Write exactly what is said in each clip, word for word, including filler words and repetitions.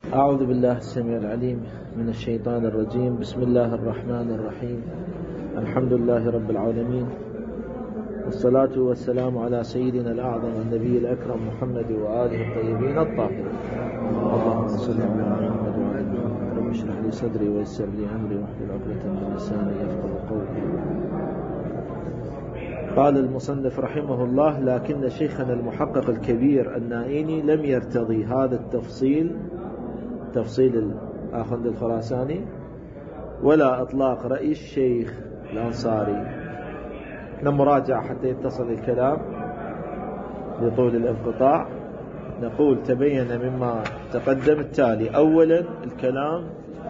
أعوذ بالله السميع العليم من الشيطان الرجيم. بسم الله الرحمن الرحيم. الحمد لله رب العالمين، والصلاة والسلام على سيدنا الأعظم النبي الأكرم محمد وآله الطيبين الطاهرين. اللهم صل على محمد وعلى محمد. رب اشرح لي صدري ويسر لي أمري واحلل عقدة من لساني يفقهوا قولي. قال المصنف رحمه الله: لكن شيخنا المحقق الكبير النائيني لم يرتضي هذا التفصيل، تفصيل الآخوند الخراساني، ولا إطلاق رأي الشيخ الأنصاري. نمراجع حتى يتصل الكلام لطول الانقطاع. نقول: تبين مما تقدم التالي: أولا، الكلام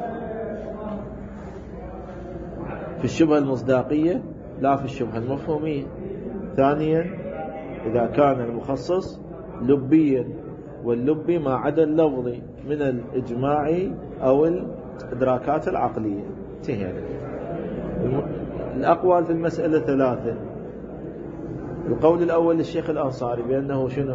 في الشبهة المصداقية لا في الشبهة المفهومية. ثانيا، إذا كان المخصص لبيا، واللبي ما عدا اللفظي من الإجماع أو الإدراكات العقلية. انتهى. الأقوال في المسألة ثلاثة. القول الأول للشيخ الأنصاري بأنه شنو؟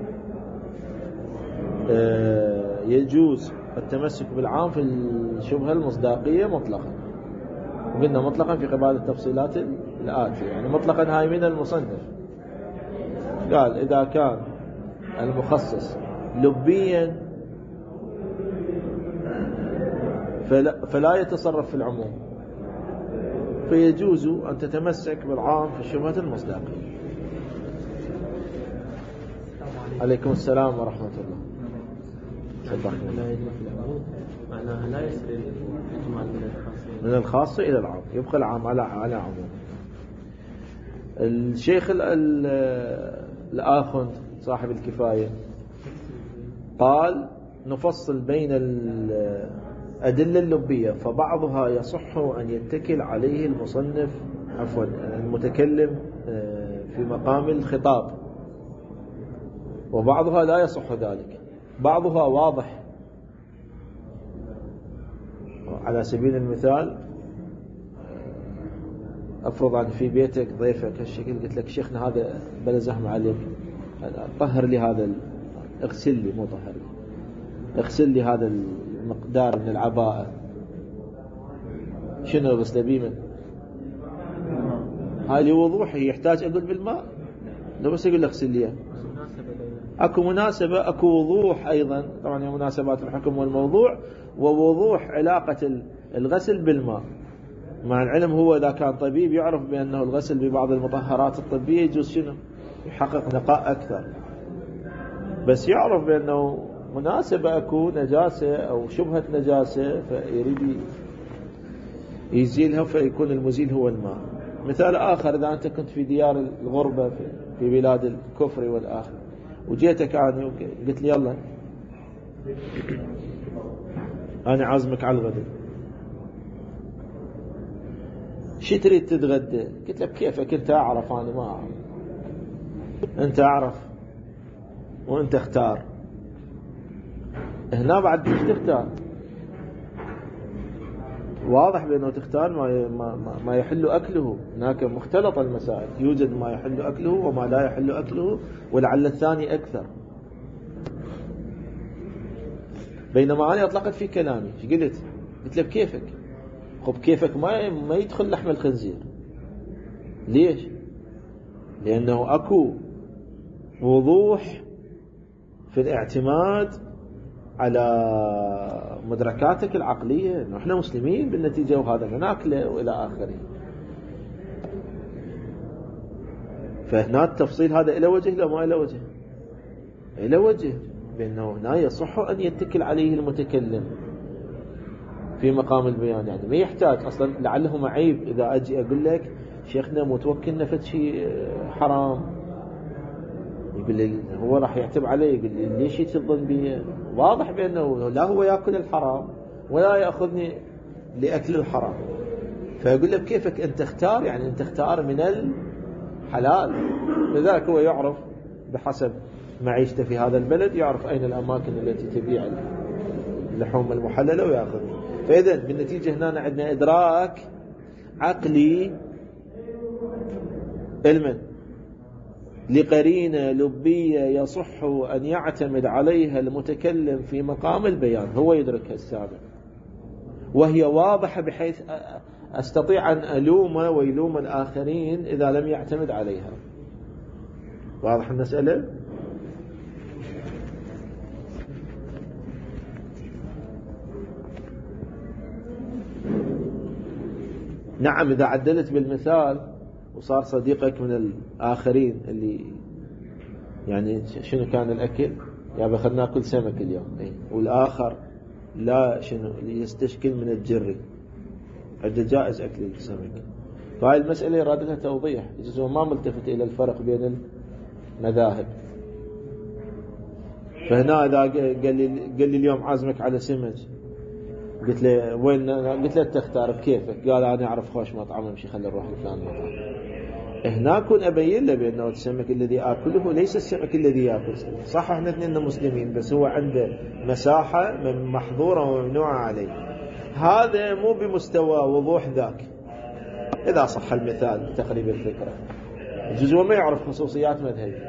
آه يجوز التمسك بالعام في الشبهة المصداقية مطلقا. وقلنا مطلقا في قبال التفصيلات الآتية، يعني مطلقا هاي من المصنف. قال: إذا كان المخصص لبيا فلا, فلا يتصرف في العموم، فيجوز أن تتمسك بالعام في الشبهة المصداقية. عليكم السلام ورحمة الله. معناها لا يصل الإجمال من الخاص إلى العام، يبقى العام على على عموم. الشيخ الآخوند صاحب الكفاية قال: نفصل بين الأدلة اللبية، فبعضها يصح أن يتكل عليه المصنف عفوا المتكلم في مقام الخطاب، وبعضها لا يصح ذلك. بعضها واضح. على سبيل المثال، أفرض أن في بيتك ضيفك هالشكل، قلت لك: شيخنا هذا بلا زحمة عليك، طهر لي هذا، اغسل لي، مو طهر لي، اغسل لي هذا المقدار من العباءة. شنو غسله بيه؟ من هاي وضوح يحتاج أقول بالماء؟ لو بس يقول لك اغسل لي، اكو مناسبة، اكو وضوح ايضا. طبعا مناسبات الحكم والموضوع، ووضوح علاقة الغسل بالماء. مع العلم هو إذا كان طبيب يعرف بأنه الغسل ببعض المطهرات الطبية يجوز شنو؟ يحقق نقاء أكثر. بس يعرف بأنه مناسبة أكو نجاسة أو شبهة نجاسة، فيريد يزيلها، فيكون المزيل هو الماء. مثال آخر: إذا أنت كنت في ديار الغربة في بلاد الكفر والآخر، وجيتك أنا قلت لي: يلا أنا عازمك على الغداء، شي تريد تتغدى؟ قلت لك: كيفك أنت أعرف، أنا ما أعرف. أنت أعرف وأنت اختار. هنا بعد تختار، واضح بأنه تختار ما ما ما يحل أكله. هناك مختلط المسائل، يوجد ما يحل أكله وما لا يحل أكله، ولعل الثاني أكثر. بينما أنا أطلقت في كلامي، قلت قلت لك: كيفك؟ خب كيفك ما ما يدخل لحم الخنزير. ليش؟ لأنه أكو وضوح في الاعتماد على مدركاتك العقلية، إنه إحنا مسلمين بالنتيجة، وهذا ناكله وإلى آخره. فهنا التفصيل هذا إلى وجه لا ما إلى وجه؟ إلى وجه، بأنه هنا يصح أن يتكل عليه المتكلم في مقام البيان. يعني ما يحتاج أصلا، لعله معيب إذا أجي أقول لك: شيخنا متوكلنا في شيء حرام، يقول لي هو راح يعتب علي، يقول لي: ليش تظن بي؟ واضح بأنه لا هو يأكل الحرام ولا يأخذني لأكل الحرام. فيقول لك: كيفك أنت اختار؟ يعني أنت اختار من الحلال. لذلك هو يعرف بحسب معيشته في هذا البلد، يعرف أين الأماكن التي تبيع اللحوم المحللة ويأخذ. فإذا بالنتيجة هنا عندنا إدراك عقلي المن لقرينة لبية يصح أن يعتمد عليها المتكلم في مقام البيان، هو يدركها السابق وهي واضحة بحيث أستطيع أن ألوم ويلوم الآخرين إذا لم يعتمد عليها. واضح المسألة؟ نعم، إذا عدلت بالمثال وصار صديقك من الآخرين اللي يعني شنو كان الأكل، يا بخلنا ناكل سمك اليوم، والآخر لا شنو يستشكل من الجري، عنده جائز أكل السمك. فهاي المسألة إرادتها توضيح، يجوز ما ملتفت إلى الفرق بين المذاهب. فهنا إذا قال لي قال لي اليوم عازمك على سمك، قلت له وين؟ قلت له تختار بكيفك. قال أنا أعرف خوش مطعم، امشي خلي نروح لفلان مطعم. هنا أكون أبين له بأنه السمك الذي آكله ليس السمك الذي يأكل. صح احنا اثنين مسلمين، بس هو عنده مساحة من محظورة وممنوعة عليه، هذا مو بمستوى وضوح ذاك. إذا صح المثال تقريبا الفكرة، الجزء ما يعرف خصوصيات مذهبي،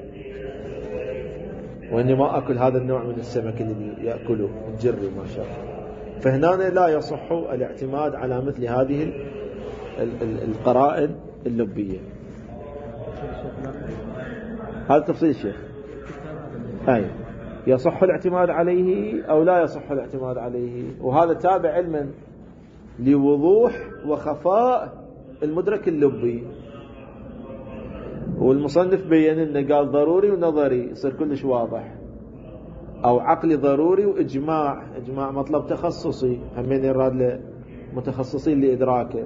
وإني ما أكل هذا النوع من السمك الذي يأكله الجري ما شاء الله. فهنا لا يصح الاعتماد على مثل هذه القرائن اللبية. هذا تفصيل الشيخ. أي يصح الاعتماد عليه أو لا يصح الاعتماد عليه، وهذا تابع علما لوضوح وخفاء المدرك اللبي. والمصنف بيّن لنا قال ضروري ونظري يصير كلش واضح، أو عقلي ضروري وإجماع. إجماع مطلب تخصصي، همين يراد لمتخصصين لإدراكه.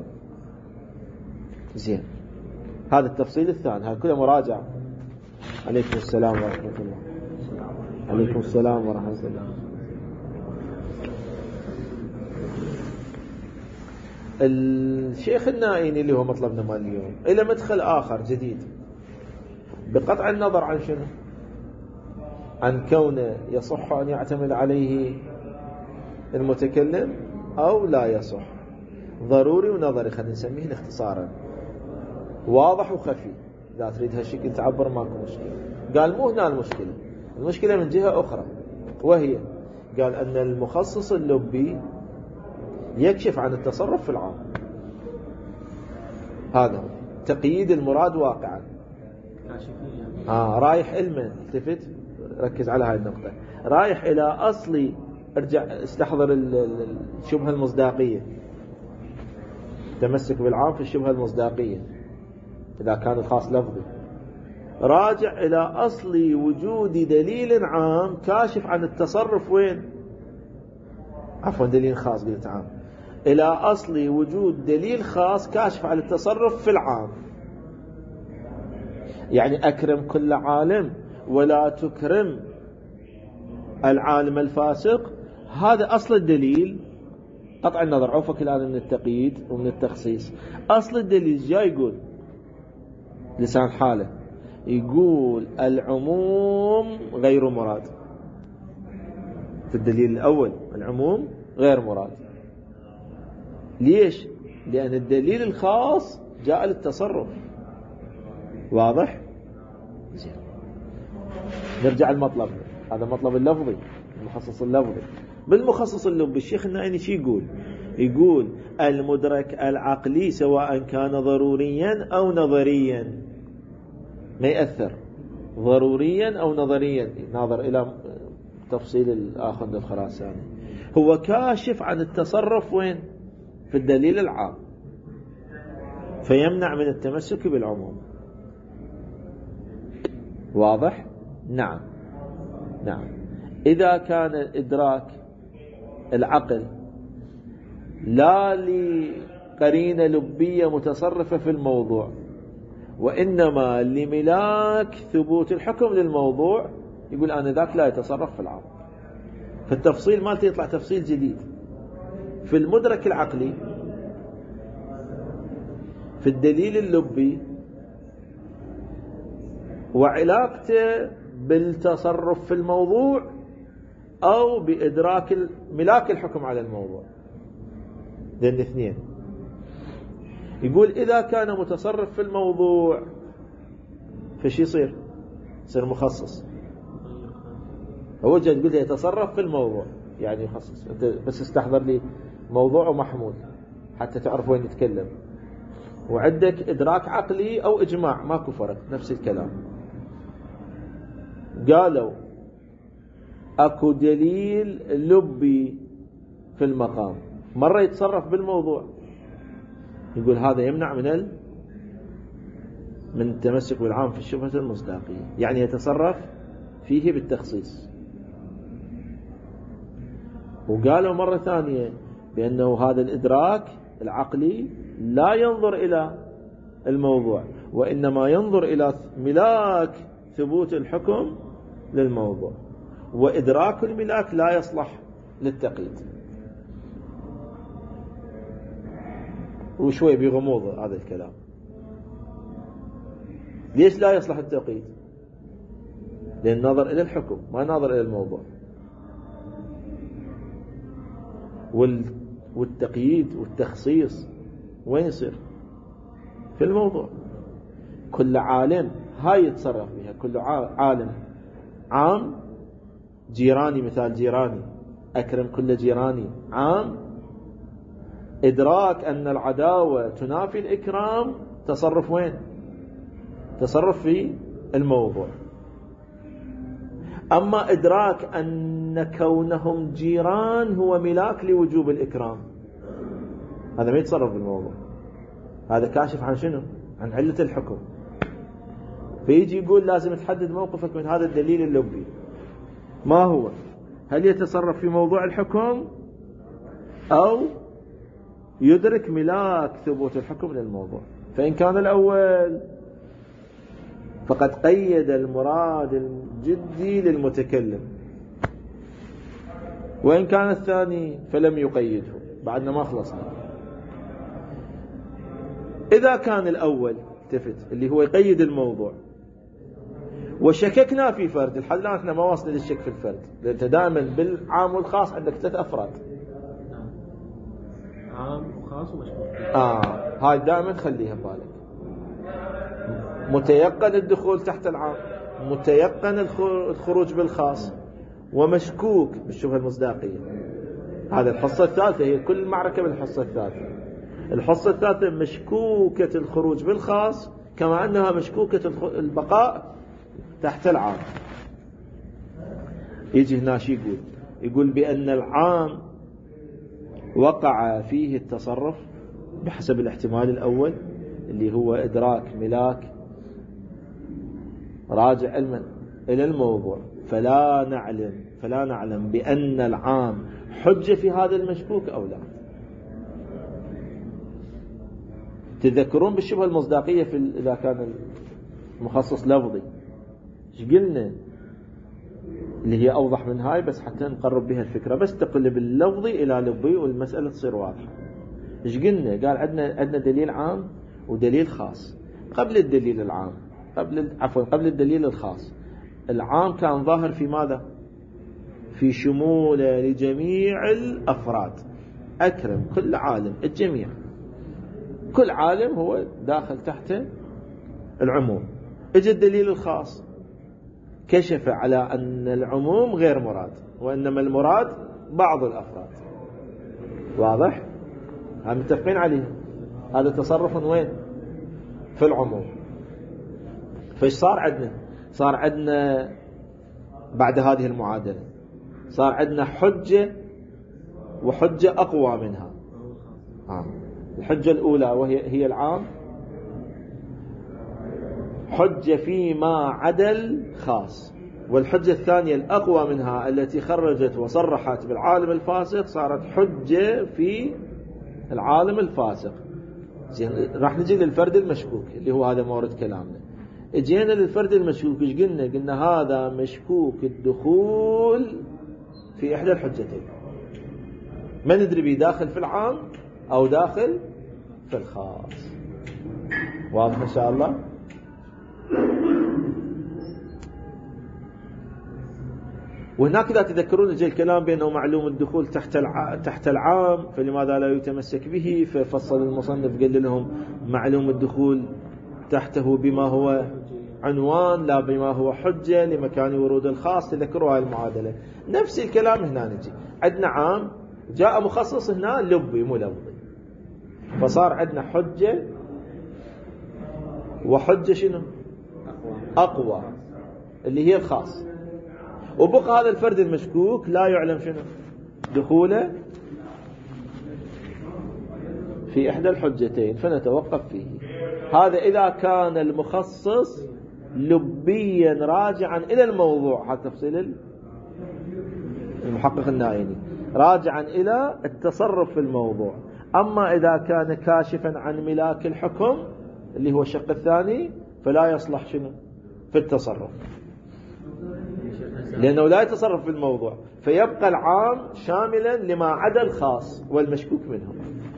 زين، هذا التفصيل الثاني، هذا كله مراجعة. عليكم السلام ورحمة الله. عليكم السلام ورحمة الله. الشيخ النائيني اللي هو مطلبنا مال اليوم إلى مدخل آخر جديد، بقطع النظر عن شنو؟ عن كونه يصح أن يعتمد عليه المتكلم أو لا يصح. ضروري ونظري، خلينا نسميه اختصارا، واضح وخفي. إذا تريد هالشكل تعبر ماكو مشكلة. قال مو هنا المشكلة، المشكلة من جهة أخرى، وهي قال أن المخصص اللبي يكشف عن التصرف في العام. هذا هو تقييد المراد واقعا. آه رايح علما، التفت ركز على هاي النقطة، رايح إلى أصلي. ارجع استحضر الشبهة المصداقية، تمسك بالعام في الشبهة المصداقية إذا كان الخاص لفظي. راجع إلى أصل وجود دليل عام كاشف عن التصرف وين؟ عفوا دليل خاص، قلت عام. إلى أصل وجود دليل خاص كاشف عن التصرف في العام. يعني أكرم كل عالم ولا تكرم العالم الفاسق، هذا أصل الدليل. قطع النظر، عوفك الآن من التقييد ومن التخصيص. أصل الدليل جاي يقول لسان حاله، يقول العموم غير مراد. في الدليل الأول العموم غير مراد. ليش؟ لأن الدليل الخاص جاء للتصرف. واضح؟ زين، نرجع المطلب. هذا مطلب اللفظي، المخصص اللفظي. بالمخصص اللفظي الشيخ النائيني شي يقول؟ يقول المدرك العقلي سواء كان ضروريا أو نظريا، ما يأثر، ضروريا أو نظريا، ناظر إلى تفصيل الآخر الخراساني، هو كاشف عن التصرف وين؟ في الدليل العام، فيمنع من التمسك بالعموم. واضح؟ نعم نعم. إذا كان إدراك العقل لا لقرينة لبية متصرفة في الموضوع، وإنما لملاك ثبوت الحكم للموضوع، يقول أنا ذاك لا يتصرف في العام. فالتفصيل مالتي يطلع تفصيل جديد في المدرك العقلي، في الدليل اللبي، وعلاقته بالتصرف في الموضوع أو بإدراك ملاك الحكم على الموضوع. ذين الاثنين. يقول إذا كان متصرف في الموضوع فش يصير؟ يصير مخصص. هو جاي تقول يتصرف في الموضوع يعني يخصص. انت بس استحضر لي موضوع ومحمول حتى تعرف وين يتكلم. وعندك إدراك عقلي أو إجماع، ماكو فرق، نفس الكلام. قالوا أكو دليل لبي في المقام، مرة يتصرف بالموضوع، يقول هذا يمنع من ال من التمسك بالعام في الشبهة المصداقية، يعني يتصرف فيه بالتخصيص. وقالوا مرة ثانية بأنه هذا الإدراك العقلي لا ينظر إلى الموضوع، وإنما ينظر إلى ملاك ثبوت الحكم للموضوع، وإدراك الملاك لا يصلح للتقييد. وشوي بغموض هذا الكلام. ليش لا يصلح التقييد؟ لأن نظر إلى الحكم ما نظر إلى الموضوع. والتقييد والتخصيص وين يصير؟ في الموضوع. كل عالم هاي يتصرف بها، كل عالم عام. جيراني مثال جيراني، أكرم كل جيراني عام. إدراك أن العداوة تنافي الإكرام تصرف وين؟ تصرف في الموضوع. أما إدراك أن كونهم جيران هو ملاك لوجوب الإكرام، هذا ما يتصرف بالموضوع، هذا كاشف عن شنو؟ عن علة الحكم. فيجي يقول لازم تحدد موقفك من هذا الدليل اللبي. ما هو؟ هل يتصرف في موضوع الحكم أو يدرك ملاك ثبوت الحكم للموضوع؟ فإن كان الأول فقد قيد المراد الجدي للمتكلم، وإن كان الثاني فلم يقيده، بعدنا ما خلصنا. إذا كان الأول التفت اللي هو يقيد الموضوع وشككنا في فرد، الحد الآن احنا ما واصلين للشك في الفرد، لأن انت دائما بالعام والخاص عندك ثلاث أفراد، عام وخاص ومشمول. آه هاي دائما خليها ببالك. متيقن الدخول تحت العام، متيقن الخروج بالخاص، ومشكوك بالشبهة المصداقية. هذا الحصة الثالثة، هي كل معركة بالحصة الثالثة. الحصة الثالثة مشكوكة الخروج بالخاص كما أنها مشكوكة البقاء تحت العام. يجي هنا شي يقول يقول بأن العام وقع فيه التصرف بحسب الاحتمال الأول اللي هو إدراك ملاك راجع علما إلى الموضوع، فلا نعلم فلا نعلم بأن العام حجة في هذا المشكوك أو لا. تذكرون بالشبهة المصداقية في إذا كان المخصص لفظي ايش قلنا؟ اللي هي أوضح من هاي بس حتى نقرب بها الفكرة، بس تقلب اللفظي إلى لبي والمسألة تصير واضحة. ايش قلنا؟ قال عندنا عندنا دليل عام ودليل خاص. قبل الدليل العام قبل عفوا قبل الدليل الخاص، العام كان ظاهر في ماذا؟ في شموله لجميع الأفراد. أكرم كل عالم، الجميع، كل عالم هو داخل تحت العموم. اجى الدليل الخاص كشف على أن العموم غير مراد، وإنما المراد بعض الأفراد. واضح؟ هم متفقين عليه. هذا تصرف وين؟ في العموم. فايش صار عندنا؟ صار عندنا بعد هذه المعادلة صار عندنا حجة وحجة أقوى منها. آه. الحجة الأولى وهي هي العام، حجة فيما عدل خاص. والحجة الثانية الأقوى منها التي خرجت وصرحت بالعالم الفاسق صارت حجة في العالم الفاسق. زين، راح نجي للفرد المشكوك اللي هو هذا مورد كلامنا. اجينا للفرد المشكوك، ايش قلنا؟ قلنا هذا مشكوك الدخول في إحدى الحجتين، ما ندري بيه داخل في العام أو داخل في الخاص. واضح إن شاء الله؟ وهناك إذا تذكرون يجي الكلام بأنه معلوم الدخول تحت الع... تحت العام، فلماذا لا يتمسك به؟ ففصل المصنف قال لهم معلوم الدخول تحته بما هو عنوان لا بما هو حجة لمكان ورود الخاص. تذكروا هاي المعادلة. نفس الكلام هنا نجي عندنا عام جاء مخصص هنا لبي مو لفظي، فصار عندنا حجة وحجة شنو أقوى اللي هي الخاص، وبقى هذا الفرد المشكوك لا يعلم شنو دخوله في إحدى الحجتين فنتوقف فيه. هذا إذا كان المخصص لبيا راجعا إلى الموضوع. هذا تفصيل المحقق النائني، راجعا إلى التصرف في الموضوع. أما إذا كان كاشفا عن ملاك الحكم اللي هو الشق الثاني فلا يصلح شنو في التصرف، لأنه لا يتصرف في الموضوع، فيبقى العام شاملا لما عدا الخاص والمشكوك منهم.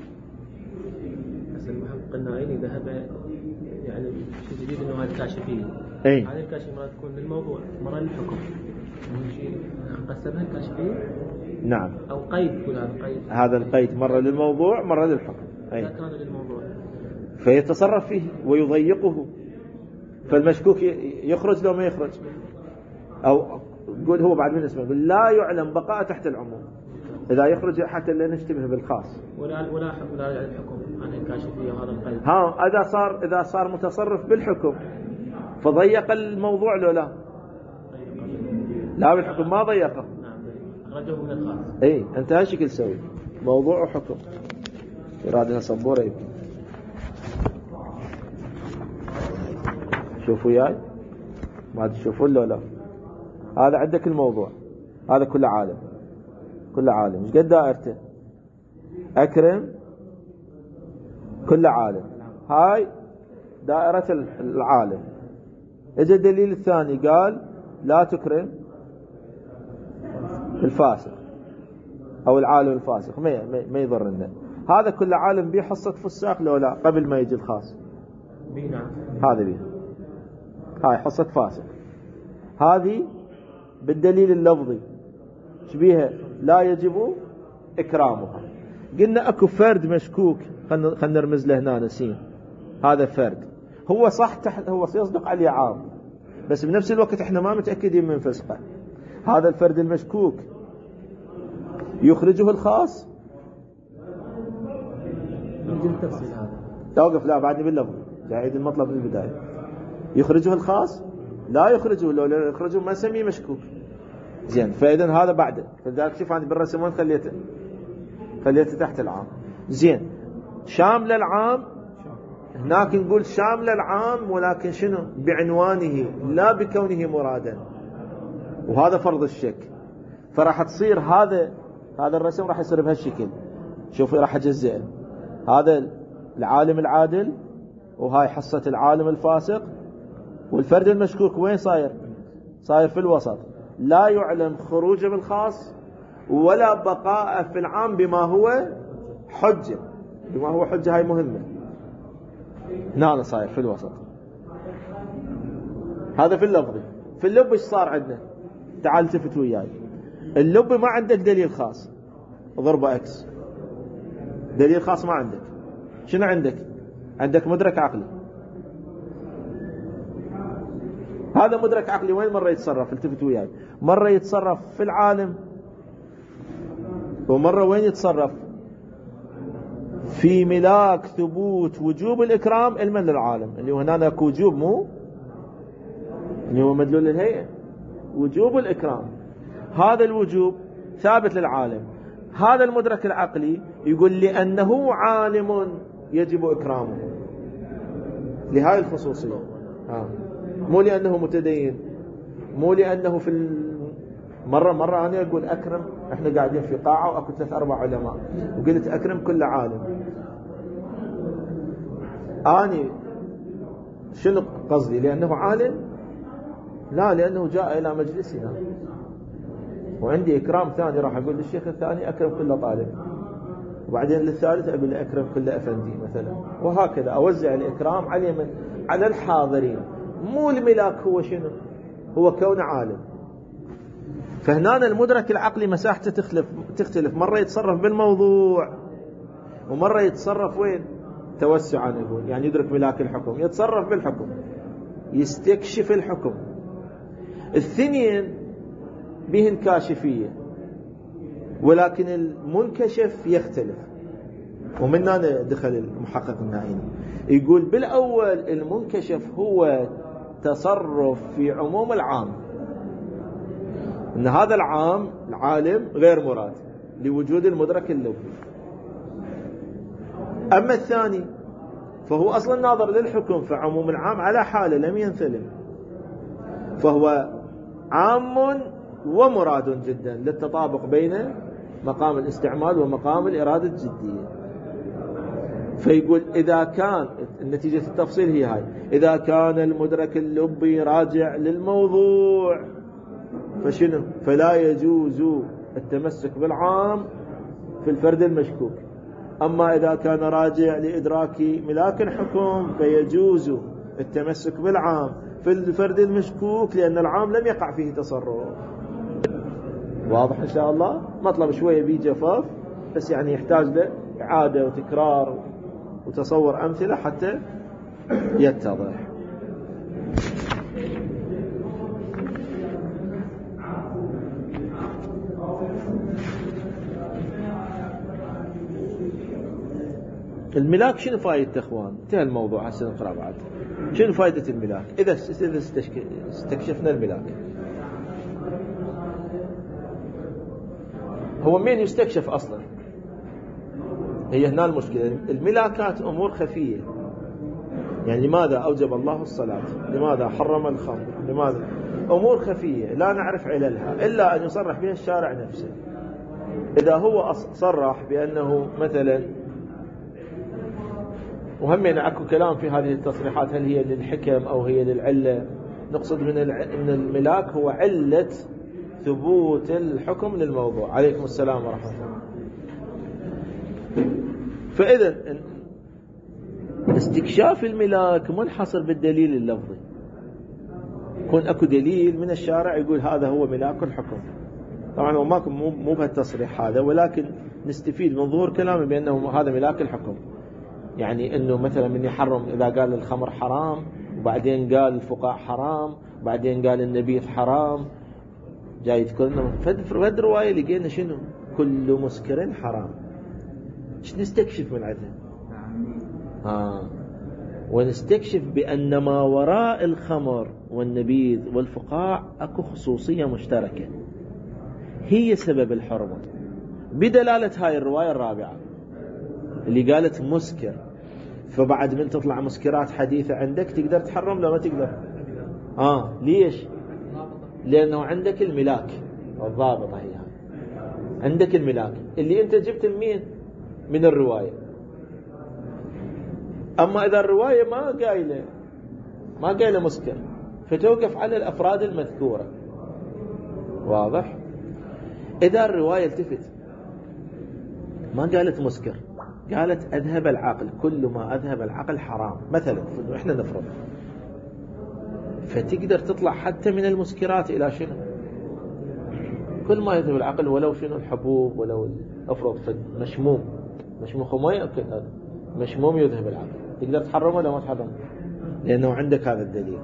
بس المحقق النائني ذهب يعني شيء جديد انه هذه الكاشفيه. اي هذه الكاشفيه مرة تكون للموضوع مرة للحكم. شيء قسمها الكاشفيه. نعم. او قيد تقول هذا قيد. هذا القيد مرة للموضوع مرة للحكم. اي. إذا كان للموضوع. فيتصرف فيه ويضيقه، فالمشكوك يخرج لو ما يخرج. او قول هو بعد من اسمه يقول لا يعلم بقاء تحت العموم. إذا يخرج حتى لا نشتبه بالخاص. ولا ولا ولا الحكم عن الكاشفية وهذا القيد. ها إذا صار إذا صار متصرف بالحكم فضيق الموضوع لو لا؟ لا بالحكم ما ضيقه. نعم أخرجه من الخاص. إيه أنت هالشكل تسوي موضوع وحكم. إرادنا صبورة يمكن. شوفوا ياي ما تشوفون لو لا؟ هذا عندك الموضوع، هذا كله عالم، كل عالم مش قد دائرته. أكرم كل عالم، هاي دائرة العالم. اجى الدليل الثاني قال لا تكرم الفاسق أو العالم الفاسق، ما ما يضر لنا. هذا كل عالم بيه حصة فساق لو لا قبل ما يجي الخاص. نعم. هذا بيه هاي حصة فاسق. هذه بالدليل اللفظي شبيها لا يجب إكرامها. قلنا أكو فرد مشكوك، خلنا نرمز له هنا نسين. هذا فرد هو صح تحت، هو يصدق عليه عام، بس بنفس الوقت احنا ما متأكدين من فسقه. هذا الفرد المشكوك يخرجه الخاص. نجي التفصيل هذا. توقف لا بعدني باللفظ جايد المطلب من البداية. يخرجه الخاص لا يخرجه، لو لا يخرجه ما نسميه مشكوك. زين فإذا هذا بعده، فلذلك شوف أنا بالرسمون خليته خليته تحت العام. زين شامل العام هناك نقول شامل العام ولكن شنو بعنوانه لا بكونه مرادا، وهذا فرض الشك. فراح تصير هذا هذا الرسم راح يصير بهالشكل. شوفوا راح اجزئه، هذا العالم العادل وهاي حصة العالم الفاسق، والفرد المشكوك وين صاير؟ صاير في الوسط، لا يعلم خروجه بالخاص ولا بقاء في العام بما هو حجة. بما هو حجة هاي مهمة. هنا صاير في الوسط. هذا في اللفظي. في اللب ايش صار عندنا؟ تعال التفت وياي. اللب ما عندك دليل خاص ضربة اكس، دليل خاص ما عندك. شنو عندك؟ عندك مدرك عقلي. هذا مدرك عقلي وين مرة يتصرف؟ التفت وياي. مرة يتصرف في العالم، ومرة وين يتصرف؟ في ملاك ثبوت وجوب الإكرام علما للعالم، اللي هو هنا اكو وجوب مو اللي هو مدلول الهيئة، وجوب الإكرام. هذا الوجوب ثابت للعالم. هذا المدرك العقلي يقول لأنه عالم يجب إكرامه لهذه الخصوصية. آه. مو لأنه متدين، مو لأنه في ال... مرة مرة أنا أقول أكرم، إحنا قاعدين في قاعة وأكو ثلاث أربع علماء وقلت أكرم كل عالم. أني شنو قصدي؟ لأنه عالم؟ لا، لأنه جاء إلى مجلسنا وعندي إكرام ثاني، راح أقول للشيخ الثاني أكرم كل طالب، وبعدين للثالث أقول له أكرم كل أفندي مثلا، وهكذا أوزع الإكرام على من؟ على الحاضرين. مو الملاك هو شنو؟ هو كون عالم. فهنا المدرك العقلي مساحته تختلف تختلف مرة يتصرف بالموضوع ومرة يتصرف وين؟ توسعا نقول، يعني يدرك ملاك الحكم، يتصرف بالحكم يستكشف الحكم. الثنين بهن كاشفية، ولكن المنكشف يختلف. ومن هنا دخل المحقق النائيني يقول بالأول المنكشف هو تصرف في عموم العام، ان هذا العام العالم غير مراد لوجود المدرك اللبي. اما الثاني فهو اصلا ناظر للحكم في عموم العام على حاله لم ينثلم، فهو عام ومراد جدا للتطابق بين مقام الاستعمال ومقام الإرادة الجدية. فيقول إذا كان نتيجة التفصيل هي هاي، إذا كان المدرك اللبي راجع للموضوع فشنو؟ فلا يجوز التمسك بالعام في الفرد المشكوك. أما إذا كان راجع لإدراك ملاك حكم فيجوز التمسك بالعام في الفرد المشكوك، لأن العام لم يقع فيه تصرف. واضح إن شاء الله؟ مطلب شوية بيه جفاف، بس يعني يحتاج له إعادة وتكرار وتصور أمثلة حتى يتضح. الملاك شنو فائدة اخوان؟ انتهى الموضوع، هسه نقرأ بعد. شنو فائدة الملاك؟ إذا استكشفنا الملاك، هو مين يستكشف أصلا؟ هي هنا المشكلة. الملاكات أمور خفية، يعني لماذا أوجب الله الصلاة؟ لماذا حرم الخمر؟ لماذا؟ أمور خفية لا نعرف عللها إلا أن يصرح بها الشارع نفسه. إذا هو صرح بأنه مثلا، وهمين أكو كلام في هذه التصريحات هل هي للحكم أو هي للعلة، نقصد من من الملاك هو علة ثبوت الحكم للموضوع. عليكم السلام ورحمة الله. فإذا استكشاف الملاك منحصر بالدليل اللفظي، يكون أكو دليل من الشارع يقول هذا هو ملاك الحكم. طبعا هو ماكو مو بهالتصريح هذا، ولكن نستفيد من ظهور كلامه بأنه هذا ملاك الحكم. يعني أنه مثلا من يحرم إذا قال الخمر حرام، وبعدين قال الفقاع حرام، وبعدين قال النبيذ حرام، جاي يذكرنا فد رواية لقينا شنو؟ كل مسكر حرام. ايش نستكشف من عدها؟ آه. ونستكشف بأن ما وراء الخمر والنبيذ والفقاع أكو خصوصية مشتركة هي سبب الحرمة، بدلالة هاي الرواية الرابعة اللي قالت مسكر. فبعد من تطلع مسكرات حديثة عندك تقدر تحرم لو ما تقدر. آه ليش؟ لأنه عندك الملاك الضابطة، هي عندك الملاك اللي أنت جبت مين؟ من الرواية. أما إذا الرواية ما قايلة ما قايلة مسكر فتوقف على الأفراد المذكورة. واضح؟ إذا الرواية التفت ما قالت مسكر، قالت أذهب العقل، كل ما أذهب العقل حرام مثلا، إحنا نفرض، فتقدر تطلع حتى من المسكرات إلى شنو؟ كل ما يذهب العقل، ولو شنو الحبوب، ولو أفرض مشموم، مشموم ما يأكل هذا، مشموم يذهب العقل، تقدر تحرمه ولا ما تحرمه؟ لأنه عندك هذا الدليل.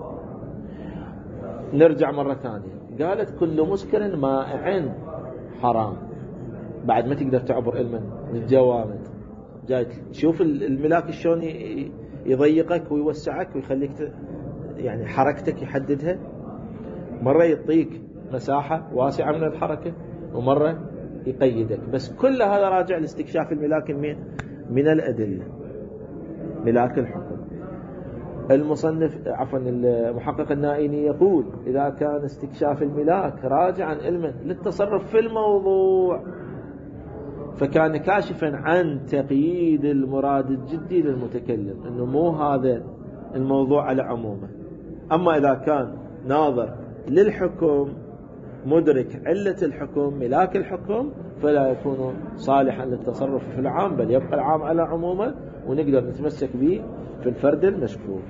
نرجع مرة ثانية، قالت كل مسكر مائع حرام، بعد ما تقدر تعبر علما للجوامد. جاي تشوف الملاك شلون يضيقك ويوسعك ويخليك يعني حركتك يحددها. مرة يعطيك مساحة واسعة من الحركة، ومرة يقيدك. بس كل هذا راجع لاستكشاف الملاك من من الأدلة، ملاك الحكم. المصنف عفوا المحقق النائيني يقول إذا كان استكشاف الملاك راجعا علما للتصرف في الموضوع فكان كاشفا عن تقييد المراد الجدي للمتكلم، أنه مو هذا الموضوع على عمومه. أما إذا كان ناظر للحكم مدرك علة الحكم ملاك الحكم فلا يكون صالحا للتصرف في العام، بل يبقى العام على عمومه ونقدر نتمسك به في الفرد المشكوك.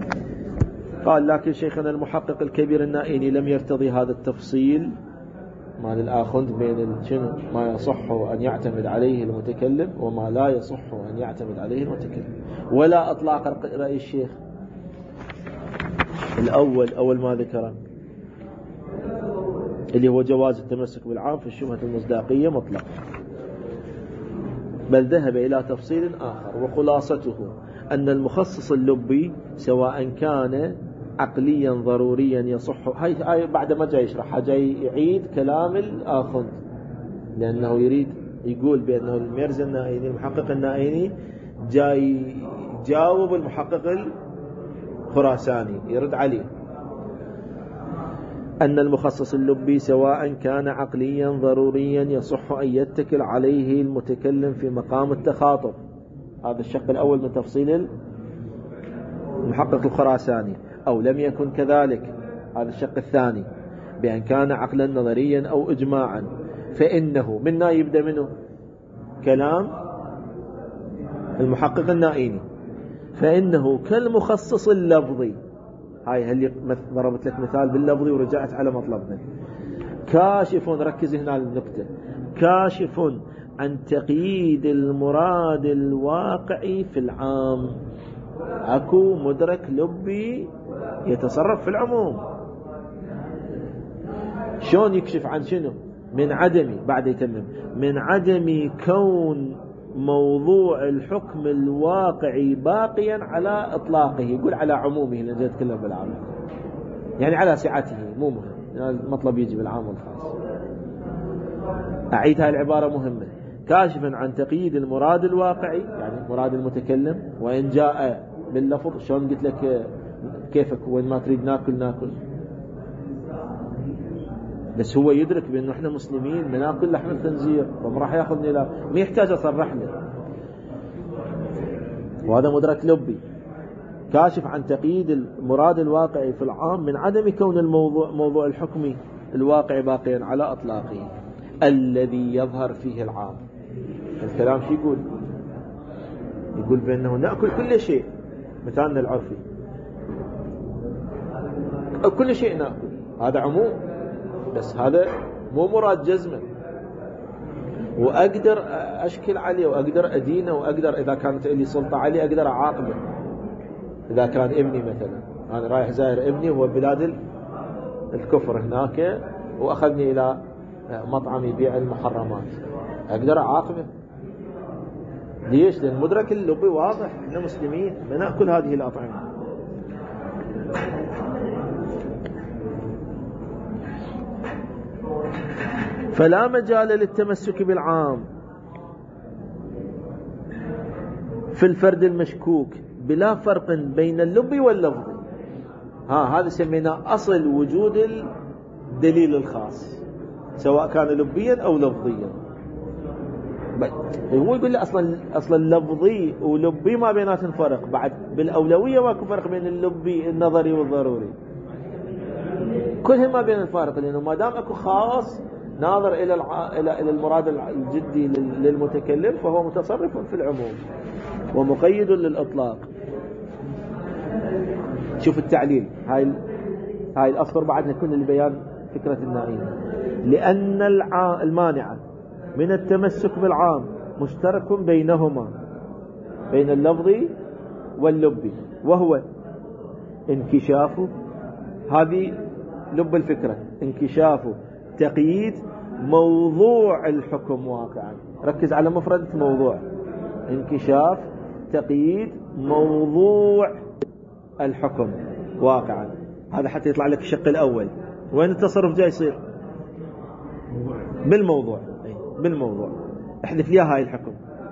قال لكن شيخنا المحقق الكبير النائيني لم يرتضي هذا التفصيل مال الآخذ بين شنو ما يصح أن يعتمد عليه المتكلم وما لا يصح أن يعتمد عليه المتكلم. ولا أطلاق رأي الشيخ الأول أول ما ذكره اللي هو جواز التمسك بالعام في الشبهة المصداقية مطلق، بل ذهب إلى تفصيل آخر وخلاصته أن المخصص اللبي سواء كان عقليا ضروريا يصح. هاي هاي بعد ما جاي يشرح جاي يعيد كلام الآخذ، لأنه يريد يقول بأنه الميرزا النائيني المحقق النائيني جاي جاوب المحقق الخراساني يرد عليه أن المخصص اللبي سواء كان عقليا ضروريا يصح أن يتكل عليه المتكلم في مقام التخاطب. هذا الشق الأول من تفصيل المحقق الخراساني. أو لم يكن كذلك، هذا الشق الثاني، بأن كان عقلا نظريا أو إجماعا، فإنه منا يبدأ منه كلام المحقق النائيني، فإنه كالمخصص اللفظي. هاي اللي ضربت لك مثال باللفظي ورجعت على مطلبنا. كاشف، ركز هنا على النكتة، كاشف عن تقييد المراد الواقعي في العام. أكو مدرك لبي يتصرف في العموم. شلون يكشف عن شنو؟ من عدم، بعد يتمم، من عدم كون موضوع الحكم الواقعي باقيا على إطلاقه. يقول على عمومه لأن جاءت كلها بالعام، يعني على سعته، مو مهم المطلب يجي بالعام والخاص. أعيد هاي العبارة مهمة. كاشفا عن تقييد المراد الواقعي، يعني مراد المتكلم، وإن جاء باللفظ. شلون قلت لك كيفك وين ما تريد ناكل ناكل، بس هو يدرك بأنه احنا مسلمين بناكل لحم الخنزير، فما راح ياخذني، لا ما يحتاج اصرح له، وهذا مدرك لبي. كاشف عن تقييد المراد الواقعي في العام من عدم كون الموضوع موضوع الحكم الواقعي باقيا على اطلاقه الذي يظهر فيه العام. الكلام شو يقول؟ يقول بأنه نأكل كل شيء، مثالنا العرفي كل شيء نأكل، هذا عموم، بس هذا مو مراد جزما، وأقدر أشكل عليه وأقدر أدينه وأقدر إذا كانت لي سلطة عليه أقدر أعاقبه. إذا كان ابني مثلا، أنا رايح زائر ابني هو بلاد الكفر هناك وأخذني إلى مطعم يبيع المحرمات، أقدر أعاقبه. ليش؟ لأن مدرك اللبي واضح، إحنا مسلمين بنأكل هذه الأطعمة. فلا مجال للتمسك بالعام في الفرد المشكوك بلا فرق بين اللبي واللفظ. ها هذا سميناه أصل وجود الدليل الخاص، سواء كان لبيا أو لفظيا. هو يقول لي أصلا أصلا اللفظي ولبي ما بيناتهم فرق، بعد بالأولوية ماكو فرق بين اللبي النظري والضروري، كلهم ما بين الفارق، لأنه ما دام أكو خاص ناظر إلى الع... إلى إلى المراد الجدي للمتكلم فهو متصرف في العموم ومقيد للإطلاق. شوف التعليل، هاي ال... هاي الأصفر بعدها كل البيان فكرة النائين. لأن الع... المانعة من التمسك بالعام مشترك بينهما، بين اللفظي واللبي، وهو انكشافه، هذه لب الفكرة، انكشافه تقييد موضوع الحكم واقعا. ركز على مفردة موضوع، انكشاف تقييد موضوع الحكم واقعا. هذا حتى يطلع لك الشق الأول. وين التصرف جاي يصير؟ بالموضوع، بالموضوع. احذف ليها هاي الحكم،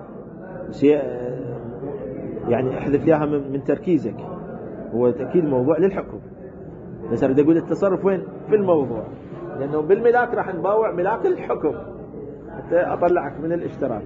يعني احذف ليها من تركيزك، هو تأكيد موضوع للحكم، بس أريد أقول التصرف وين؟ في الموضوع، لأنه بالملاك راح نباوع ملاك الحكم حتى أطلعك من الاشتراك.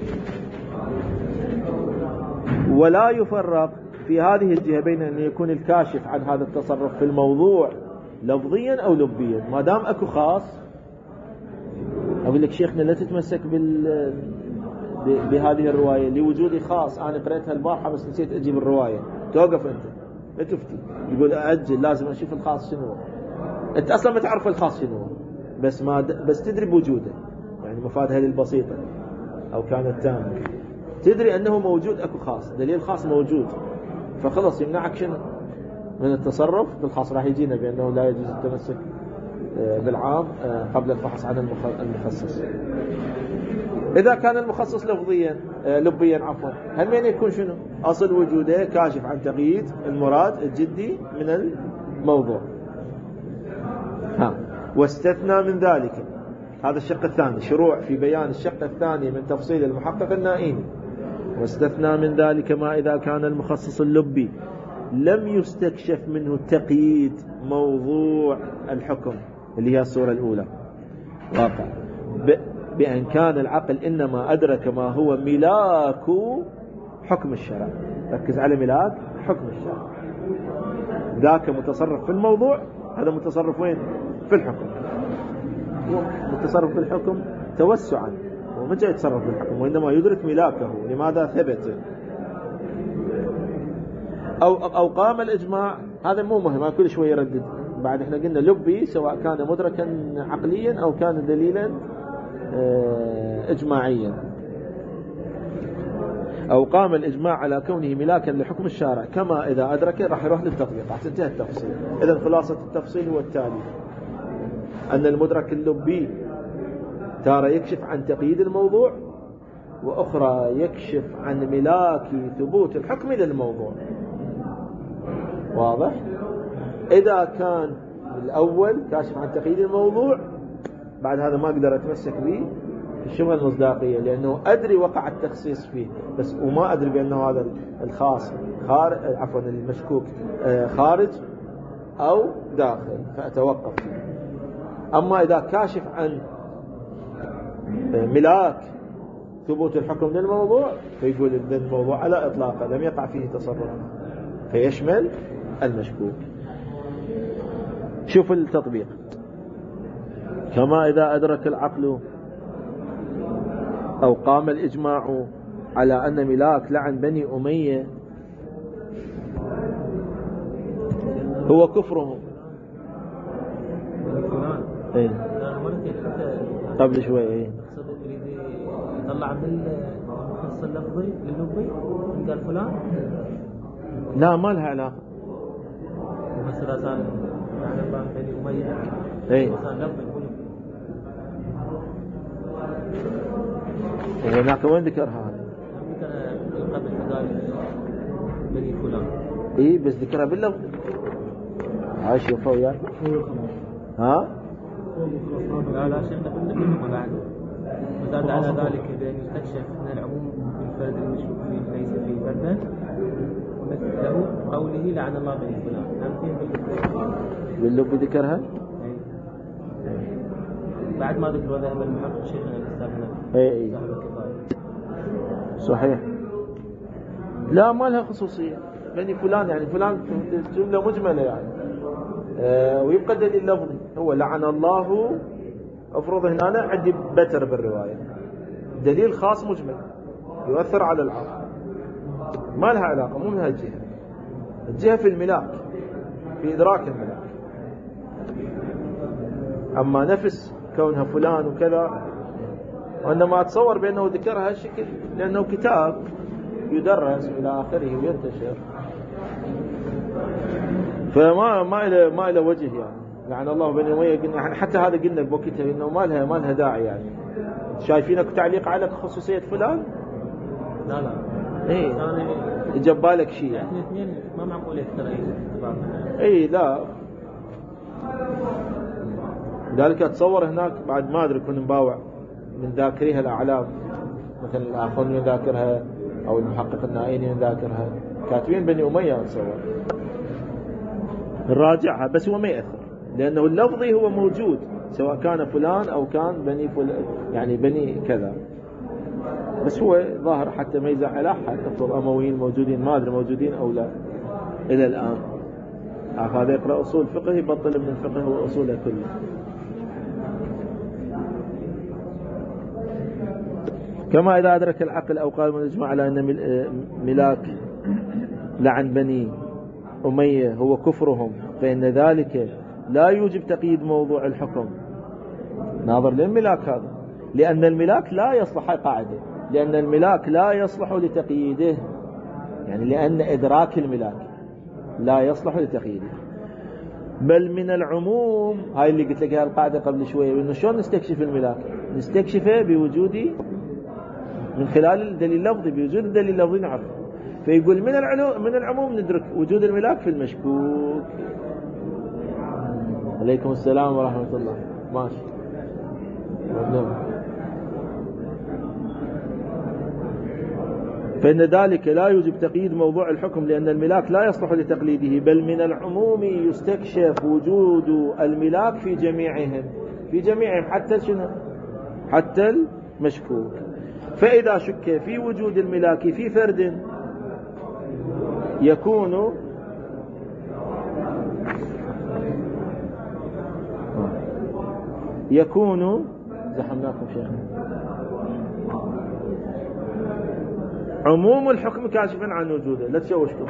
ولا يفرق في هذه الجهة بين أن يكون الكاشف عن هذا التصرف في الموضوع لفظيا أو لبيا، ما دام أكو خاص. أقول لك شيخنا لا تتمسك بال بهذه الرواية لوجودي خاص، أنا قرأتها البارحة بس نسيت أجيب الرواية. توقف أنت لا تفتي، يقول أأجل، لازم أشوف الخاص شنو. أنت أصلا ما تعرف الخاص شنو، بس ما د... بس تدري بوجوده، يعني مفادها للبسيطة أو كانت تامة، تدري أنه موجود، أكو خاص، دليل خاص موجود، فخلص يمنعك شنو من التصرف بالخاص. راح يجينا بأنه لا يجوز التمسك بالعام قبل الفحص عن المخصص. إذا كان المخصص لفظيا لبيا عفوا، هم يعني يكون شنو أصل وجوده كاشف عن تقييد المراد الجدي من الموضوع. ها واستثنى من ذلك، هذا الشق الثاني، شروع في بيان الشق الثاني من تفصيل المحقق النائيني. واستثنى من ذلك ما إذا كان المخصص اللبي لم يستكشف منه تقييد موضوع الحكم، اللي هي الصورة الأولى، واقع بأن كان العقل إنما أدرك ما هو ملاك حكم الشرع. ركز على ملاك حكم الشرع، ذاك متصرف في الموضوع، هذا متصرف وين؟ في الحكم. متصرف في الحكم توسعا، وما جاء يتصرف في الحكم، وإنما يدرك ملاكه لماذا ثبت. أو, أو قام الإجماع، هذا مو مهم، كل شوي يردد. بعد احنا قلنا لبي سواء كان مدركا عقليا أو كان دليلا إجماعيا. أو قام الإجماع على كونه ملاكا لحكم الشارع كما إذا أدرك، راح يروح للتطبيق، راح تنتهي التفصيل. إذن خلاصة التفصيل هو التالي: أن المدرك اللبي تارة يكشف عن تقييد الموضوع، وأخرى يكشف عن ملاك ثبوت الحكم للموضوع. واضح؟ إذا كان الأول كاشف عن تقييد الموضوع، بعد هذا ما أقدر أتمسك به في الشبهة المصداقية، لأنه أدري وقع التخصيص فيه بس، وما أدري بأنه هذا الخاص خارج، عفوا المشكوك خارج أو داخل، فأتوقف. أما إذا كاشف عن ملاك ثبوت الحكم للموضوع، فيقول إن الموضوع على إطلاقه لم يقع فيه تصرف، فيشمل المشكوك. شوف التطبيق: كما إذا أدرك العقل أو قام الإجماع على أن ملاك لعن بني أمية هو كفرهم. ايه قبل شوي ايه طلع بالمخصص اللفظي لللبي قال فلان، لا ما لها علاقة. مفسر أسان يعني الله بني أمية ايه أسان لفظي هناك وين ذكرها هذا؟ ذكر قبل قال بني فلان، ايه بس ذكرها باللفظ. هاي شوفوا وياك. ها لا لا شيخ باللفظ بعد. وزاد على ذلك بأن يستكشف من العموم بالفرد المشكوك فيه ليس فيه فردا، ومثله قوله لعن الله بني فلان. باللب ذكرها بعد ما ذكر وذهب المحقق شيخنا الأستاذ اي اي صحيح. لا ما لها خصوصية بني فلان، يعني فلان جملة مجملة يعني، آه ويبقى دليل لفظي هو لعن الله. افرض هنا أنا عندي بتر بالرواية، دليل خاص مجمل يؤثر على العقل، ما لها علاقة، مو من هالجهة. الجهة في الملاك، في إدراك الملاك. أما نفس كونها فلان وكذا، وإنما أتصور بأنه ذكرها هالشكل لأنه كتاب يدرس إلى آخره وينتشر، فما ما إلى ما إلى وجه يعني. لعن الله بني أمية قلنا حتى هذا قلنا بوقتها إنه ما لها ما لها داعي يعني. شايفينك تعليق على خصوصية فلان؟ لا لا إيه جبالك شيء يعني الاثنين ما معقول يخترعوا. إيه لا، ذلك أتصور هناك بعد ما أدري كن مباوع من ذاكريها الأعلام، مثل الآخرون يذاكرها أو المحقق النائيني يذاكرها، كاتبين بني أمية أتصور. نراجعها بس هو ما يأثر، لأنه اللفظي هو موجود سواء كان فلان أو كان بني فلان، يعني بني كذا، بس هو ظاهر حتى ما يزعل أحد. أفضل أمويين موجودين، ما أدري موجودين أو لا إلى الآن. هذا يقرأ أصول فقه يبطل من الفقه وأصوله كله. كما إذا أدرك العقل أو قال من الإجماع على أن ملاك لعن بني أمية هو كفرهم، فإن ذلك لا يوجب تقييد موضوع الحكم، ناظر للملاك هذا، لأن الملاك لا يصلح، هاي قاعدة، لأن الملاك لا يصلح لتقييده، يعني لأن إدراك الملاك لا يصلح لتقييده. بل من العموم، هاي اللي قلت لك هاي القاعدة قبل شوية، إنه شلون نستكشف الملاك؟ نستكشفه بوجود، من خلال الدليل اللفظي، بوجود الدليل اللفظي نعرف. فيقول من العلوم من العموم ندرك وجود الملاك في المشكوك. عليكم السلام ورحمة الله. ماشي. فإن ذلك لا يوجب تقييد موضوع الحكم، لأن الملاك لا يصلح لتقليده، بل من العموم يستكشف وجود الملاك في جميعهم، في جميعهم حتى شنو؟ حتى المشكوك. فإذا شك في وجود الملاك في فرد يكون يكون زحمناكم شيخنا عموم الحكم كاشفا عن وجوده. لا تشوشكم،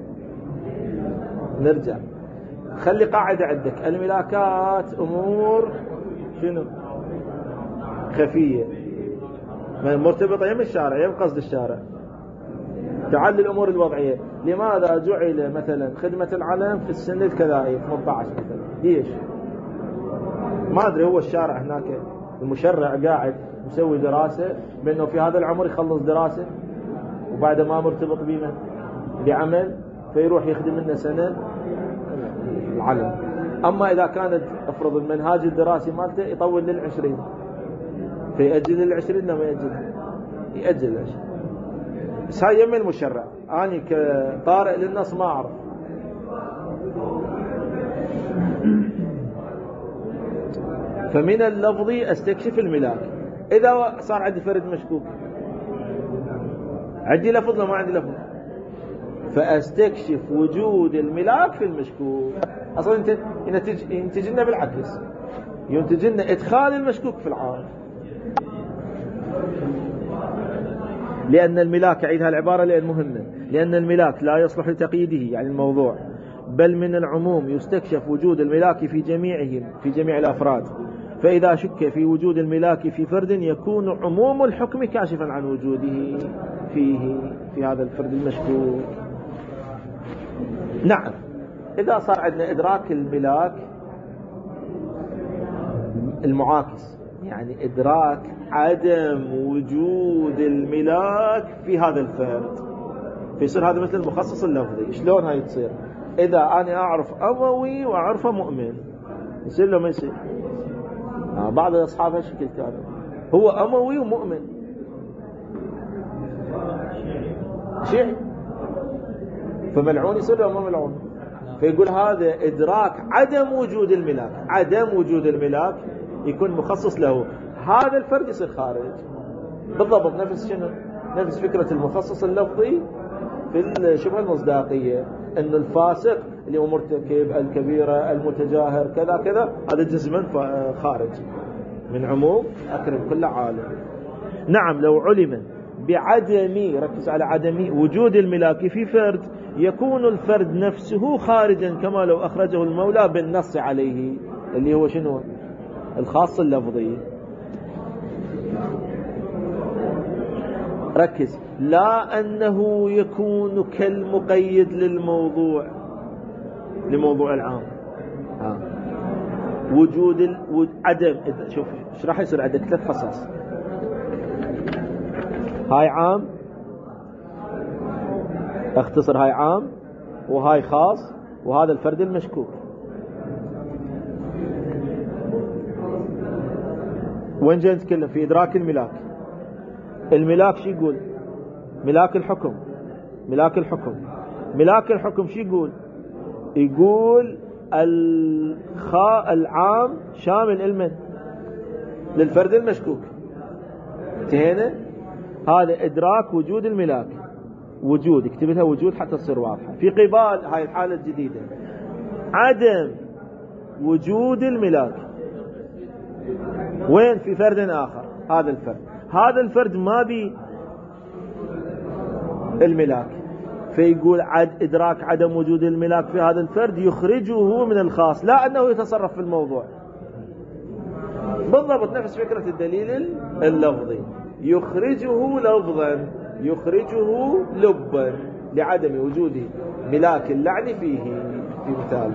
نرجع. خلي قاعدة عندك، الملاكات أمور شنو؟ خفية، مرتبطة يم الشارع يم قصد الشارع. تعال للأمور الوضعية. لماذا جعل مثلا خدمة العلم في السنة الكذائية ثمانية عشر مثلا؟ ليش؟ ما أدري، هو الشارع هناك المشرع قاعد مسوي دراسة بأنه في هذا العمر يخلص دراسة وبعد ما مرتبط بما بعمل فيروح يخدم لنا سنة العلم. أما إذا كانت أفرض المنهاج الدراسي مالته يطول للعشرين فيأجل للعشرين، لما يأجل يأجل العشرين. بس هاي يم المشرع، أنا كطارئ للنص ما أعرف. فمن اللفظي استكشف الملاك. إذا صار عندي فرد مشكوك، عندي لفظ ما عندي لفظ، فاستكشف وجود الملاك في المشكوك. أصلا ينتج ينتج لنا بالعكس، ينتج لنا إدخال المشكوك في العارف. لأن الملاك، أعيد هالعبارة لأن مهمة، لأن الملاك لا يصلح لتقييده يعني الموضوع، بل من العموم يستكشف وجود الملاك في جميعهم، في جميع الأفراد. فإذا شك في وجود الملاك في فرد يكون عموم الحكم كاشفا عن وجوده فيه، في هذا الفرد المشكوك. نعم، إذا صار عندنا إدراك الملاك المعاكس، يعني إدراك عدم وجود الملاك في هذا الفرد، فيصير هذا مثل المخصص اللفظي. شلون هاي تصير؟ إذا أنا أعرف أموي وأعرفه مؤمن، يصير له ما يصير؟ آه بعض الأصحاب هالشكل كانوا، هو أموي ومؤمن شيعي، فملعون يصير له ما ملعون. فيقول هذا إدراك عدم وجود الملاك، عدم وجود الملاك يكون مخصص له، هذا الفرد يصير خارج. بالضبط نفس شنو؟ نفس فكرة المخصص اللفظي في الشبهة المصداقية، أن الفاسق اللي هو مرتكب الكبيرة المتجاهر كذا كذا، هذا جزما خارج من عموم أكرم كل عالم. نعم، لو علم بعدم، ركز على عدم وجود الملاك في فرد يكون الفرد نفسه خارجا، كما لو أخرجه المولى بالنص عليه، اللي هو شنو؟ الخاص اللفظي. ركز، لا أنه يكون كالمقيد للموضوع، لموضوع العام. ها. وجود ال... عدم، شوف ايش راح يصير عندك ثلاث خصائص، هاي عام، اختصر هاي عام وهاي خاص وهذا الفرد المشكوك. وين جاي نتكلم؟ في إدراك الملاك. الملاك شو يقول؟ ملاك الحكم، ملاك الحكم ملاك الحكم شو يقول؟ يقول الخاء العام شامل المن للفرد المشكوك. انتهينا؟ هذا إدراك وجود الملاك، وجود، اكتبتها وجود حتى تصير واضحة. في قبال هاي الحالة الجديدة عدم وجود الملاك، وين؟ في فرد آخر. هذا الفرد هذا الفرد ما بي الملاك، فيقول عد إدراك عدم وجود الملاك في هذا الفرد يخرجه من الخاص، لا أنه يتصرف في الموضوع. بالضبط نفس فكرة الدليل اللفظي، يخرجه لفظا يخرجه لبا لعدم وجود ملاك اللعن فيه في مثال.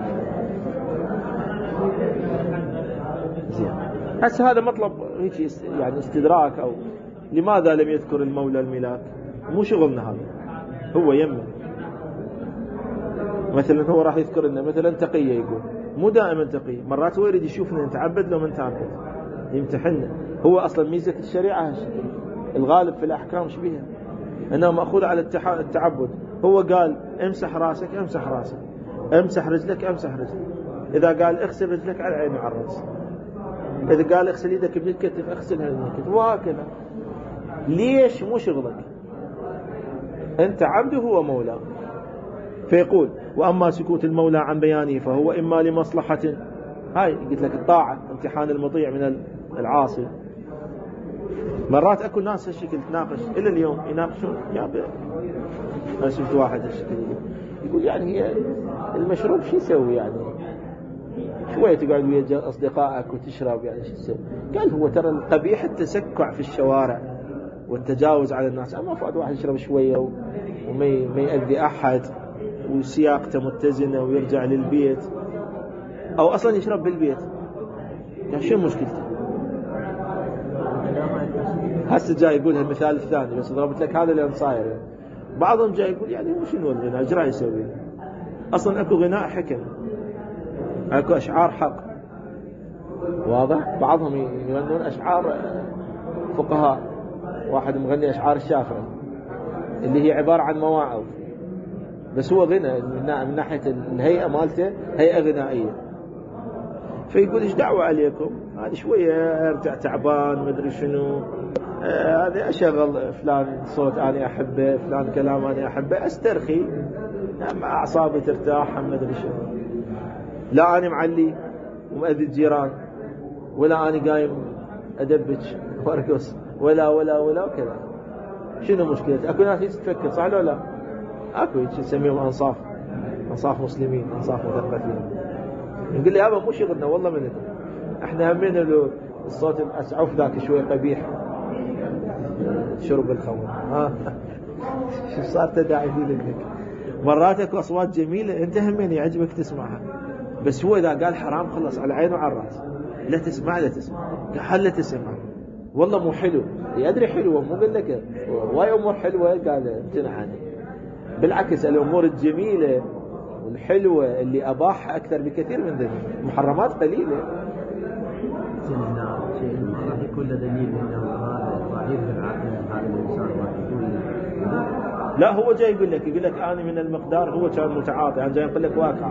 زين هسه هذا مطلب هيك يعني استدراك، أو لماذا لم يذكر المولى الملاك؟ مو شغلنا هذا، هو يمه مثلا هو راح يذكر لنا مثلا تقية، يقول مو دائما تقية، مرات هو يريد يشوفنا نتعبد لو ما نتعبد، يمتحننا. هو أصلا ميزة الشريعة الغالب في الأحكام شبيها أنها مأخوذة على التعبد. هو قال امسح راسك امسح راسك، امسح رجلك امسح رجلك، إذا قال اغسل رجلك على العين وعلى الرأس، إذا قال اغسل يدك بالكتف اغسلها بالكتف، وهكذا. ليش؟ مو شغلك أنت عبده هو مولاه. فيقول وأما سكوت المولى عن بيانه فهو إما لمصلحة، هاي قلت لك الطاعة امتحان المطيع من العاصي. مرات أكو ناس هالشكل تناقش إلى اليوم يناقشون، يا أنا شفت واحد هالشكل يقول يعني هي المشروب شو يسوي يعني شوية تقعد ويا أصدقائك وتشرب يعني شو يسوي؟ قال هو ترى القبيح التسكع في الشوارع والتجاوز على الناس، أما فؤاد واحد يشرب شوية وما ما يأذي أحد وسياقته متزنة ويرجع للبيت، أو أصلا يشرب بالبيت، يعني شو مشكلته؟ هسه جاي يقول المثال الثاني بس ضربت لك هذا اللي صاير يعني. بعضهم جاي يقول يعني مو شنو الغناء ايش راح يسوي؟ اصلا اكو غناء حكم، اكو اشعار حق، واضح؟ بعضهم يغنون اشعار فقهاء، واحد مغني اشعار الشافعي اللي هي عبارة عن مواعظ، بس هو غنى من ناحية الهيئة مالته هيئة غنائية. فيقول ايش دعوة عليكم، هذه شوية ارجع تعبان مدري شنو، هذا آه اشغل فلان صوت انا احبه، فلان كلام انا احبه، استرخي مع اعصابي ترتاح مدري شنو، لا انا معلي ومؤذي الجيران، ولا انا قايم ادبج وارقص، ولا ولا ولا وكذا. شنو مشكلة؟ اكو ناس تفكر صح ولا لا؟ اكو نسميهم انصاف، انصاف مسلمين، انصاف مثقفين. نقول لي هذا مو شغلنا والله، من احنا همين له الصوت الاسعف ذاك شوي قبيح، شرب الخمر ها شو صار تداعي لك؟ مرات اكو اصوات جميله انت همين يعجبك تسمعها، بس هو اذا قال حرام خلص على عينه وعلى الراس، لا تسمع لا تسمع، قال لا تسمع والله مو حلو، يدري حلوه مو قال لك واي امور حلوه قال امتنع عنها. بالعكس الامور الجميله والحلوة اللي أباحها أكثر بكثير من ذلك، محرمات قليلة. شيء راح يكون له دليل انه هذا راح يظهر عقل هذا الانسان راح يكون. لا هو جاي يقول لك يقول لك أنا من المقدار هو كان متعاطي، أنا جاي أقول لك واقع.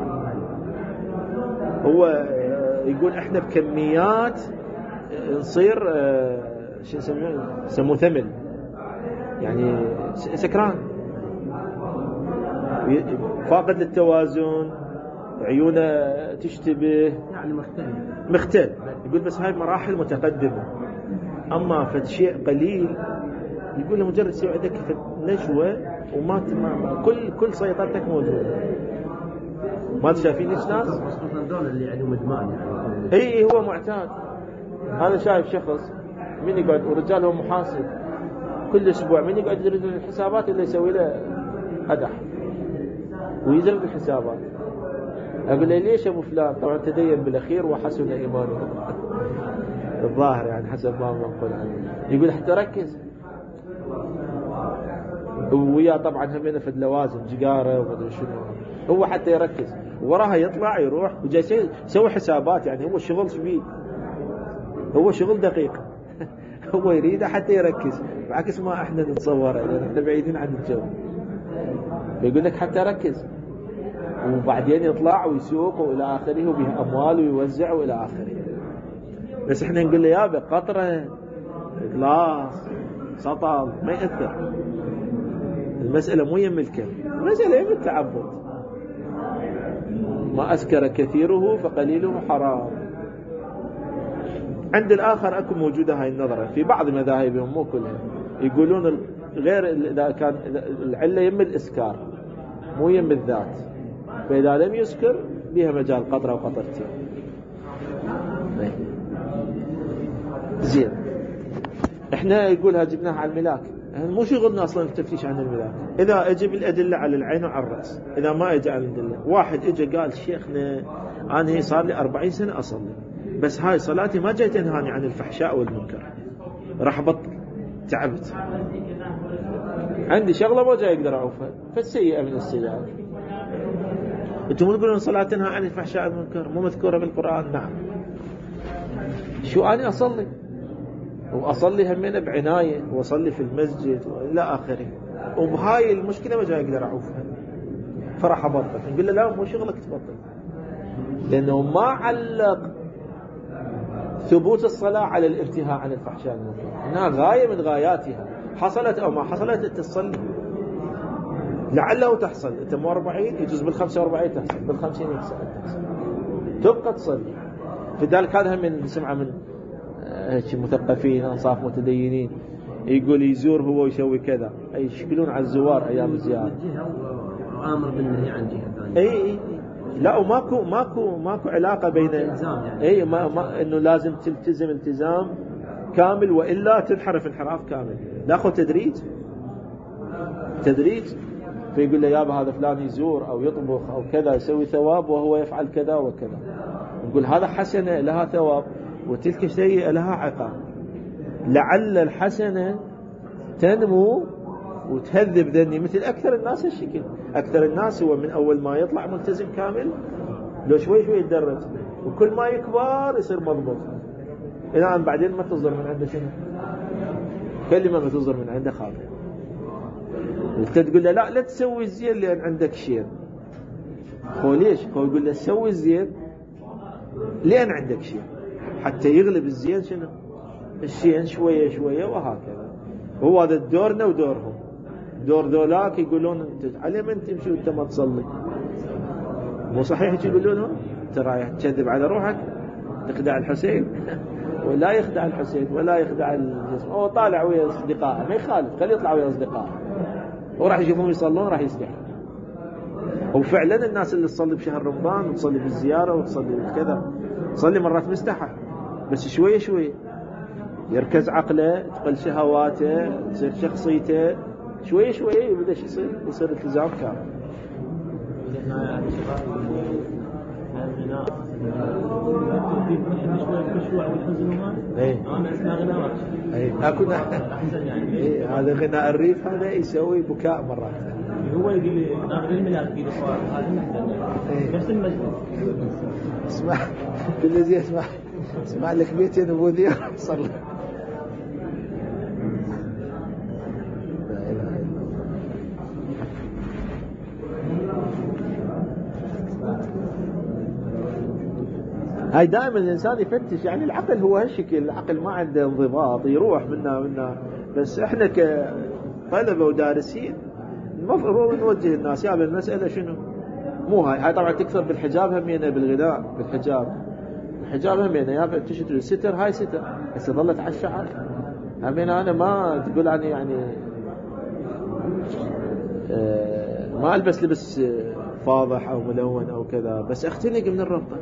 هو يقول إحنا بكميات نصير شو نسميه يسموه ثمل، يعني سكران فاقد للتوازن، عيونه تشتبه، يعني مختل مختل. يقول بس هاي مراحل متقدمة، أما فد شيء قليل يقول له مجرد تسوي عندك نشوة وما تمام كل كل سيطرتك موجودة. ما شايفين ايش ناس؟ خصوصا دول اللي عندهم ادمان يعني. اي هو معتاد. أنا شايف شخص من يقعد ورجال هو محاسب كل أسبوع من يقعد يدرس الحسابات اللي يسوي له أدح ويزرق الحسابات. أقول له ليش أبو فلان؟ طبعا تدين بالأخير وحسن إيمانه الظاهر يعني حسب ما نقول عنه. يقول حتى ركز ويا طبعا همينه في اللوازم جقارة ومدري شنو، هو حتى يركز وراها يطلع يروح وجاي يسوي حسابات، يعني هو شغل شبيه، هو شغل دقيق هو يريده حتى يركز، بعكس ما احنا نتصور لأن احنا بعيدين عن الجو. فيقول لك حتى ركز وبعدين يطلع ويسوق والى اخره وبه اموال ويوزع والى اخره. بس احنا نقول له يابا قطره جلاس سطل ما يأثر، المسألة مو يم الكم، المسألة يم التعبد. ما أسكر كثيره فقليله حرام. عند الآخر أكو موجودة هاي النظرة في بعض مذاهبهم مو كلها، يقولون غير إذا كان العلة يم الإسكار مو يم الذات، فإذا لم يسكر بها مجال قطرة وقطرتين. زين، احنا يقولها جبناها على الملاك، مو شغلنا اصلا التفتيش عن الملاك. اذا اجب الادله على العين وعلى الراس، اذا ما اجى على الادله، واحد اجى قال شيخنا انا صار لي أربعين سنه اصلي، بس هاي صلاتي ما جاي تنهاني عن الفحشاء والمنكر، راح ابطل، تعبت، عندي شغله ما جاي اقدر اعوفها، فالسيئه من السيئات. انتم مو تقولون صلاه تنهى عن الفحشاء والمنكر مو مذكوره بالقران؟ نعم. شو اني اصلي واصلي همين بعنايه واصلي في المسجد الى اخره، وبهاي المشكله ما جاي اقدر اعوفها، فراح ابطل. نقول له لا، مو شغلك تبطل، لانه ما علق ثبوت الصلاه على الانتهاء عن الفحشاء والمنكر، انها غايه من غاياتها، حصلت او ما حصلت انت تصلي، لعله تحصل. انت مو أربعين، يجوز بالخمسة وأربعين تحصل، بالخمسين تحصل، تبقى تصلي. في ذلك هذا من نسمعه من هيك مثقفين انصاف متدينين، يقول يزور هو ويسوي كذا، اي يشكلون على الزوار ايام الزياره، امر بالنهي عن جهه ثانيه. اي اي لا، وماكو ماكو ماكو علاقه بين يعني. اي ما, ما انه لازم تلتزم التزام كامل والا تنحرف انحراف كامل. ناخذ تدريج تدريج فيقول له يابا هذا فلان يزور او يطبخ او كذا يسوي ثواب وهو يفعل كذا وكذا، نقول هذا حسنه لها ثواب وتلك سيئه لها عقاب. لعل الحسنه تنمو وتهذب ذني مثل اكثر الناس الشكل. اكثر الناس هو من اول ما يطلع ملتزم كامل، لو شوي شوي يتدرج، وكل ما يكبر يصير مضبوط، الى ان بعدين ما تصدر من عنده شنو؟ كلمه ما تصدر من عنده خاطئ. انت تقول له لا لا تسوي الزين لان عندك شين، هو ليش؟ هو يقول له سوي الزين لان عندك شين، حتى يغلب الزين شنو؟ الشين شويه شويه وهكذا. هو هذا دورنا ودورهم. دور ذولاك يقولون انت على من تمشي وانت ما تصلي، مو صحيح يقولونهم؟ انت رايح تكذب على روحك، تخدع الحسين ولا يخدع الحسين ولا يخدع الجسم. هو طالع ويا اصدقائه، ما يخالف، خليه يطلع ويا اصدقائه، وراح يشوفهم يصلون راح يسدح. وفعلا الناس اللي تصلي بشهر رمضان وتصلي بالزياره وتصلي بكذا تصلي مرات مستحى، بس شويه شويه يركز عقله، تقل شهواته، تصير شخصيته شويه شويه، يبدا ايش يصير؟ يصير التزام كامل. ايه انا اسمع غناء، ايه اكو احسن يعني. ايه هذا غناء الريف، هذا يسوي بكاء مرات. هو يقول لي غير الملاك يقول هذا احسن نفس المجلس. اسمع بالذي اسمع اسمع لك بيتين ابو ذي صلى. هاي دائما الإنسان يفتش، يعني العقل هو هالشكل، العقل ما عنده انضباط، يروح منا منا. بس احنا كطلبة ودارسين المفروض نوجه الناس يا بالمسألة شنو؟ مو هاي هاي طبعا تكثر بالحجاب همينة، بالغذاء بالحجاب، الحجاب همينة يا تشتري ستر، هاي ستر بس ظلت على الشعر همينة. أنا ما تقول عني يعني آه ما ألبس لبس فاضح أو ملون أو كذا، بس أختنق من الربطة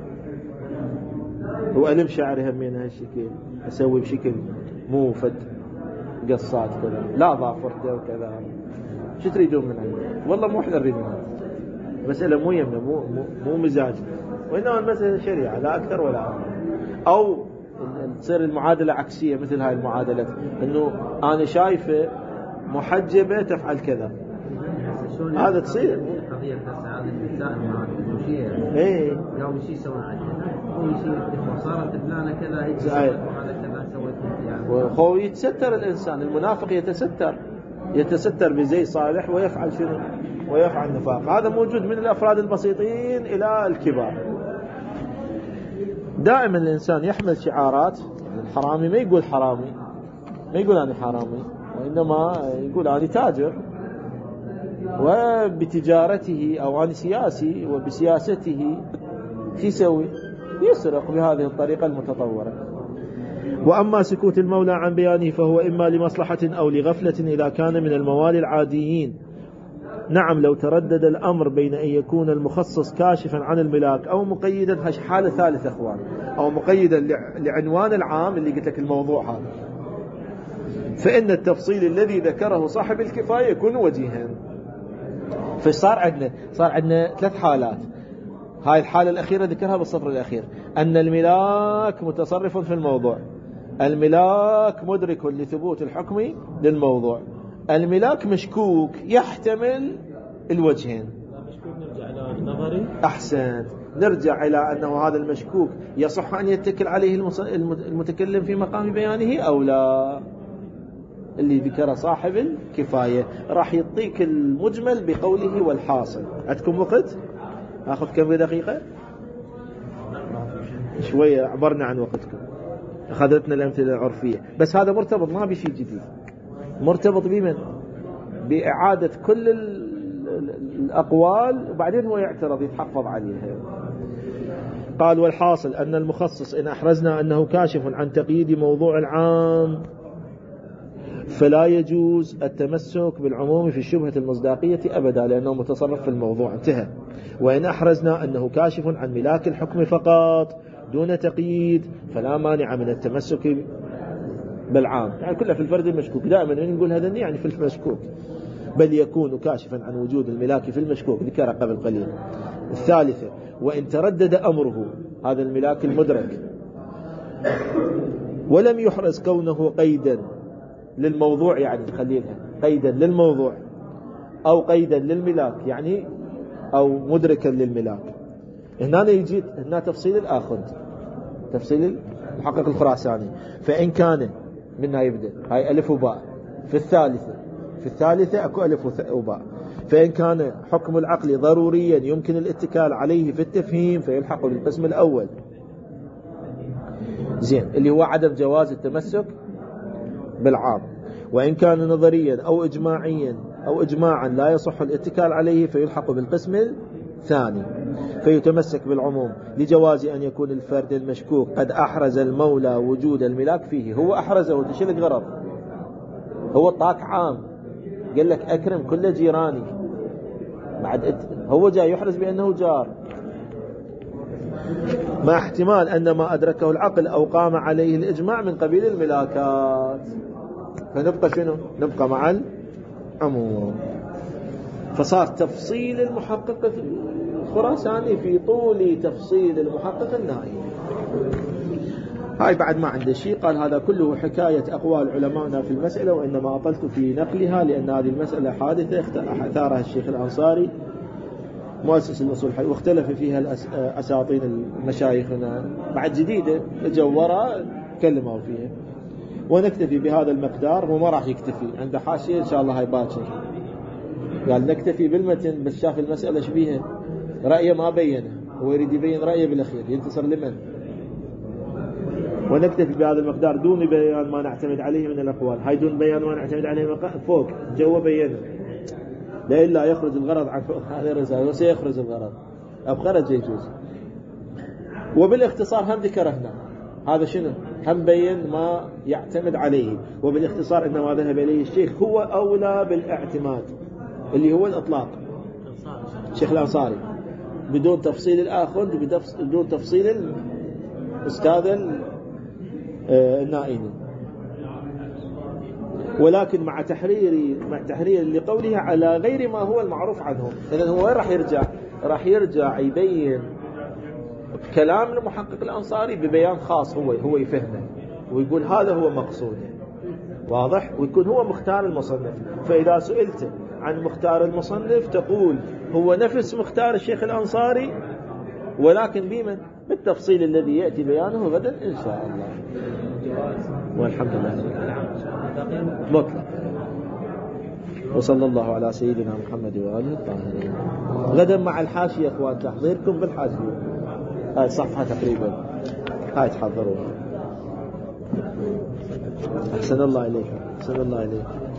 وألم شعري همين هالشكل، أسوي بشكل مو فد قصات كذا، لا ضافرته وكذا. شو تريدون من عندي؟ والله مو احنا نريد منها، مسألة مو يمنا، مو مو, مو مزاج، وإنما المسألة شريعة لا أكثر ولا أقل. أو تصير المعادلة عكسية مثل هاي المعادلة، إنه أنا شايفة محجبة تفعل كذا، هذا تصير قضية هذه النساء المعادلة. إيه يوم شيء سوى عندنا هو شيء صارت فلانة كذا هيك وهذا كذا سويت يعني. وهو يتستر الإنسان، المنافق يتستر يتستر بزي صالح ويفعل شنو؟ ويفعل نفاق. هذا موجود من الأفراد البسيطين إلى الكبار. دائما الإنسان يحمل شعارات. الحرامي ما يقول حرامي، ما يقول أنا حرامي، وإنما يقول أنا تاجر، وبتجارته أو أنا سياسي وبسياسته شو يسوي؟ يسرق بهذه الطريقة المتطورة. وأما سكوت المولى عن بيانه فهو إما لمصلحة أو لغفلة إذا كان من الموالي العاديين نعم لو تردد الأمر بين أن يكون المخصص كاشفا عن الملاك أو مقيدا، هاش حالة ثالثة أخوان، أو مقيدا لعنوان العام اللي قلت لك الموضوع هذا، فإن التفصيل الذي ذكره صاحب الكفاية يكون وجيها. فصار عندنا صار عندنا ثلاث حالات. هاي الحالة الأخيرة ذكرها بالسطر الأخير، أن الملاك متصرف في الموضوع، الملاك مدرك لثبوت الحكم للموضوع، الملاك مشكوك يحتمل الوجهين. مشكوك نرجع إلى نظري. أحسن، نرجع إلى أنه هذا المشكوك يصح أن يتكل عليه المتكلم في مقام بيانه أو لا. اللي ذكر صاحب الكفاية راح يعطيك المجمل بقوله والحاصل. عندكم وقت؟ أخذ كم دقيقة؟ شوية عبرنا عن وقتكم، أخذتنا الأمثلة العرفية، بس هذا مرتبط ما بشيء جديد، مرتبط بمن؟ بإعادة كل الأقوال وبعدين هو يعترض يتحفظ عليها. قال والحاصل أن المخصص إن أحرزنا أنه كاشف عن تقييد موضوع العام فلا يجوز التمسك بالعموم في الشبهة المصداقية أبدا لأنه متصرف في الموضوع، انتهى. وإن أحرزنا أنه كاشف عن ملاك الحكم فقط دون تقييد فلا مانع من التمسك بالعام، يعني كله في الفرد المشكوك. دائما نقول هذا يعني في المشكوك، بل يكون كاشفا عن وجود الملاك في المشكوك، ذكر قبل قليل. الثالثة وإن تردد أمره، هذا الملاك المدرك، ولم يحرز كونه قيدا للموضوع، يعني خليلها قيدا للموضوع أو قيدا للملاك، يعني أو مدركا للملاك. هنا يجي هنا تفصيل الآخذ، تفصيل المحقق الخراساني. فإن كان منها يبدأ هاي ألف وباء، في الثالثة في الثالثة أكو ألف وباء. فإن كان حكم العقل ضروريا يمكن الاتكال عليه في التفهيم فيلحق بالقسم الأول، زين، اللي هو عدم جواز التمسك بالعام. وإن كان نظريا أو إجماعيا أو إجماعا لا يصح الاتكال عليه فيلحق بالقسم الثاني فيتمسك بالعموم لجواز أن يكون الفرد المشكوك قد أحرز المولى وجود الملاك فيه. هو أحرزه، تشلك غرض، هو طاق عام، قال لك أكرم كل جيراني، بعد هو جاي يحرز بأنه جار، مع احتمال أن ما أدركه العقل أو قام عليه الإجماع من قبيل الملاكات. فنبقى شنو؟ نبقى مع العموم. فصار تفصيل المحقق الخراساني في طول تفصيل المحقق النائي. هاي بعد ما عنده شيء، قال هذا كله حكاية أقوال علمائنا في المسألة، وإنما أطلت في نقلها لأن هذه المسألة حادثة اختارها الشيخ الأنصاري مؤسس الأصول الحديث، واختلف فيها أساطين المشايخنا بعد جديدة جورا كلموا فيها. ونكتفي بهذا المقدار، وما راح يكتفي عنده حاشية إن شاء الله هاي باكر، قال نكتفي بالمتن بس شاف المسألة شبيهة، رأيه ما بينه، هو يريد يبين رأيه بالأخير، ينتصر لمن؟ ونكتفي بهذا المقدار دون بيان ما نعتمد عليه من الأقوال. هاي دون بيان ما نعتمد عليه فوق جوا بينه، لا إلا يخرج الغرض عن هذه الرسالة، وسيخرج الغرض أو خرج يجوز. وبالاختصار هم ذكر هنا هذا شنو؟ هم بين ما يعتمد عليه، وبالاختصار إن ما ذهب إليه الشيخ هو أولى بالاعتماد اللي هو الإطلاق، الشيخ الأنصاري، بدون تفصيل الآخر، بدون تفصيل الأستاذ النائمي، ولكن مع تحرير مع تحرير لقوله على غير ما هو المعروف عنهم. إذن هو وين راح يرجع؟ راح يرجع يبين كلام المحقق الأنصاري ببيان خاص هو هو يفهمه، ويقول هذا هو مقصوده، واضح، ويكون هو مختار المصنف. فإذا سئلت عن مختار المصنف تقول هو نفس مختار الشيخ الأنصاري، ولكن بمن؟ بالتفصيل الذي يأتي بيانه غدا إن شاء الله. والحمد لله مطلق. وصلى الله على سيدنا محمد وآله الطاهرين. غدا مع الحاشية اخوان، تحضيركم بالحاشية، هاي صفحة تقريبا، هاي تحضروها. أحسن الله إليك، أحسن الله إليك.